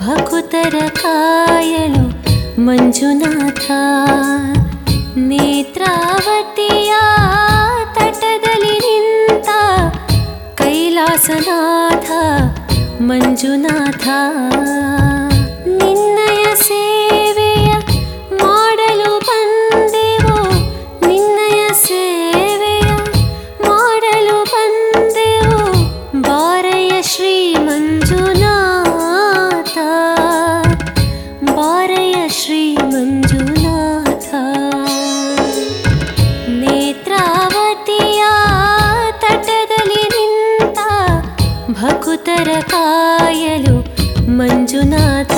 ಭಕುತರ ಕಾಯಲು ಮಂಜುನಾಥ. ನೇತ್ರಾವತಿಯ ತಟದಲ್ಲಿ ನಿಂತ ಕೈಲಾಸನಾಥ ಮಂಜುನಾಥ. ನಿನ್ನಯ ಸೇವೆಯ ಮಾಡಲು ಬಂದೆವು, ನಿನ್ನಯ ಸೇವೆಯ ಮಾಡಲು ಬಂದೆವು, ಬಾರಯ್ಯ ಶ್ರೀ ಮಂಜುನಾಥ, ಬಾರಯ್ಯ ಶ್ರೀ ಮಂಜುನಾಥ. ನೇತ್ರಾವತಿಯ ತಟದಲ್ಲಿ ನಿಂತ ಭಕುತರ ಕಾಯಲು ಮಂಜುನಾಥ.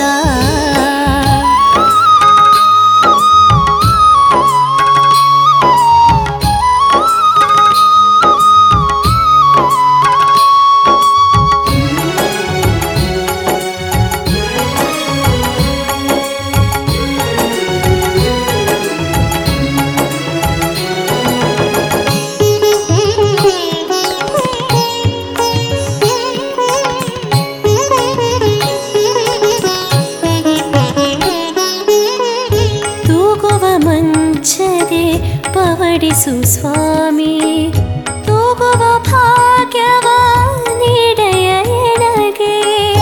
ಮಂಚದೆ ಪವಡಿಸು ಸ್ವಾಮಿ, ತೂಗುವ ಭಾಗ್ಯವ ನೀಡೆಯ ಎನಗೆ.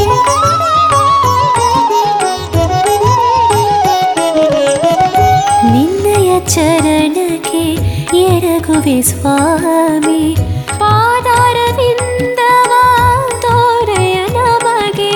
ನಿನ್ನಯ ಚರಣಕ್ಕೆ ಎರಗುವೆ ಸ್ವಾಮಿ, ಪಾದಾರವಿಂದವ ತೋರೆಯ ನಮಗೆ.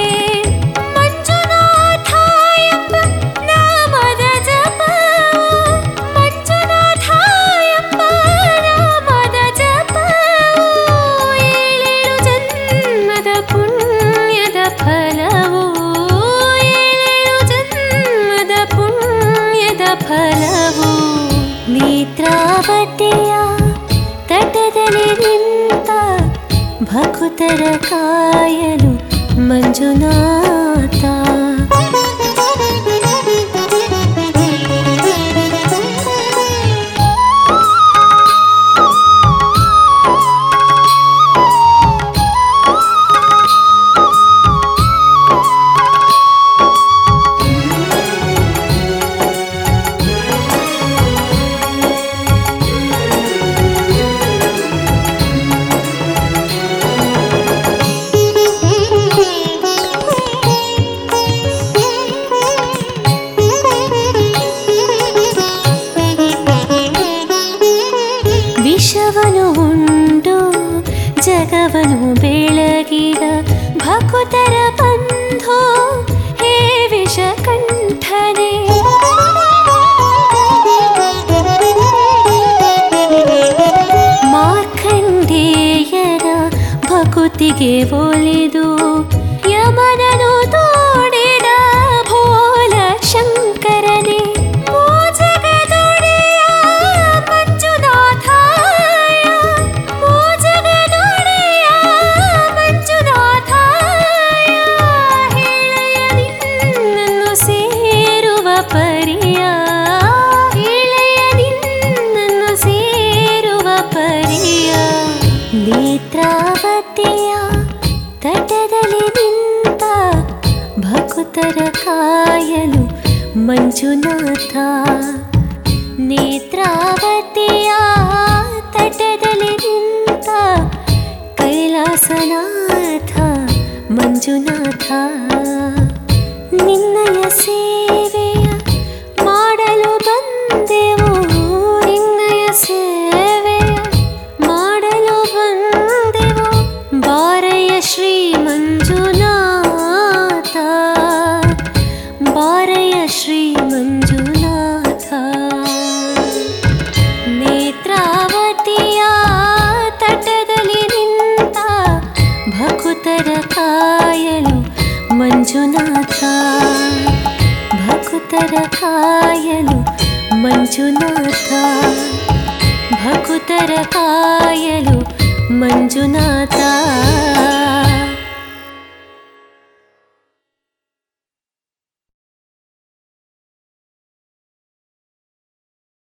ಫಲವು ನೇತ್ರಾವತಿಯ ತಟದಲ್ಲಿ ನಿಂತ ಭಕುತರ ಕಾಯಲು ಮಂಜುನಾಥ. ವಿಷವನು ಉಂಡು ಜಗವನು ಬೆಳಗಿದ ಭಕುತರ ಬಂಧು ಹೇ ವಿಷಕಂಠನೆ. ಮಾರ್ಕಂಡೇಯರ ಭಕುತಿಗೆ ಒಲಿದು ಯಮನನು ತೋಡಿದ ಭೋಲ ಶಂಕರನೇ. ನೇತ್ರಾವತಿಯ ತಟದಲ್ಲಿ ನಿಂತ ಭಕುತರ ಕಾಯಲು ಮಂಜುನಾಥ. ನೇತ್ರಾವತಿಯ ತಟದಲ್ಲಿ ನಿಂತ ಕೈಲಾಸನಾಥ ಮಂಜುನಾಥ. ನಿನ್ನಯ ಸೇವೆಯ ಮಾಡಲು ಬಂದೆವು, ನಿನ್ನಯ ಸೇವೆಯ ಮಾಡಲು ಬಂದೆವು, ಬಾರಯ್ಯ ಶ್ರೀ ಮಂಜುನಾಥ, ಬಾರಯ್ಯ ಶ್ರೀ ಮಂಜುನಾಥ. ನೇತ್ರಾವತಿಯ ತಟದಲ್ಲಿ ನಿಂತ ಭಕುತರ ಕಾಯಲು ಮಂಜುನಾಥ, ಭಕುತರ ಕಾಯಲು ಮಂಜುನಾಥ, ಭಕುತರ ಕಾಯಲು ಮಂಜುನಾಥ.